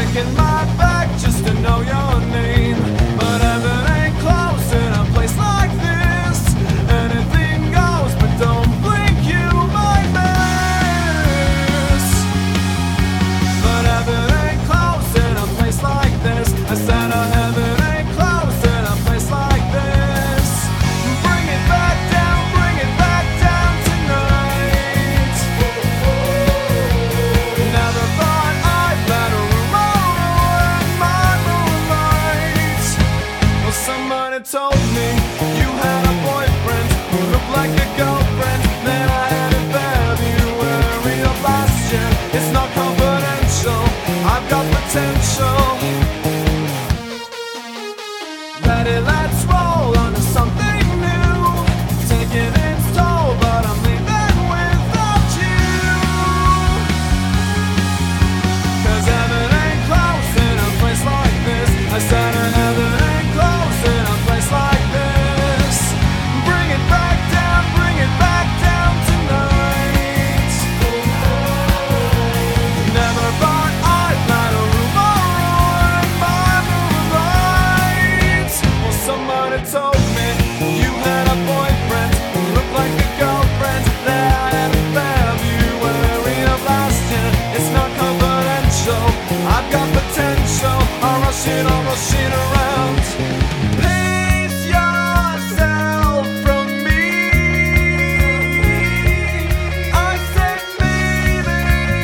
checking my bag just to know your name. But heaven ain't close in a place like this. Anything goes, but don't blink, you might miss. But heaven ain't close in a place like this. I said heaven ain't close in a place like this. Bring it back down tonight. Never thought I'd let a rumor ruin my moonlight. Well, somebody told me you had a boyfriend who looked like a girlfriend that I had in February of last year. It's not confidential, I've got potential. Ready, let's roll on to something new. Taking its toll, but I'm leaving without you. 'Cause heaven ain't close in a place like this. I said heaven ain't close in a place like this. Bring it back down tonight. Never thought I'd let a rumor ruin my moonlight. Well, somebody told me you had a boyfriend who looked like a girlfriend that I had in February of last year. It's not confidential, I've got potential. I'm rushing around. Pace yourself from me. I said baby,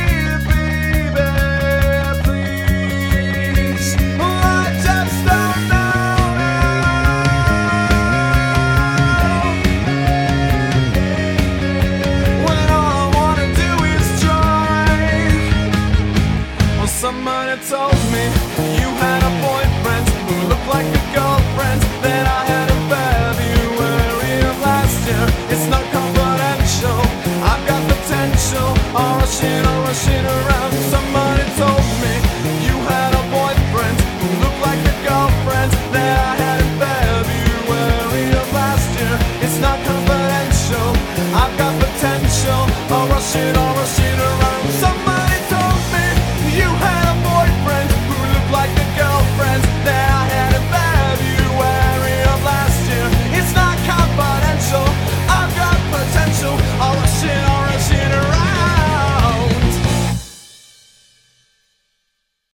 please. I just don't know when all I wanna do is try. Well, somebody told me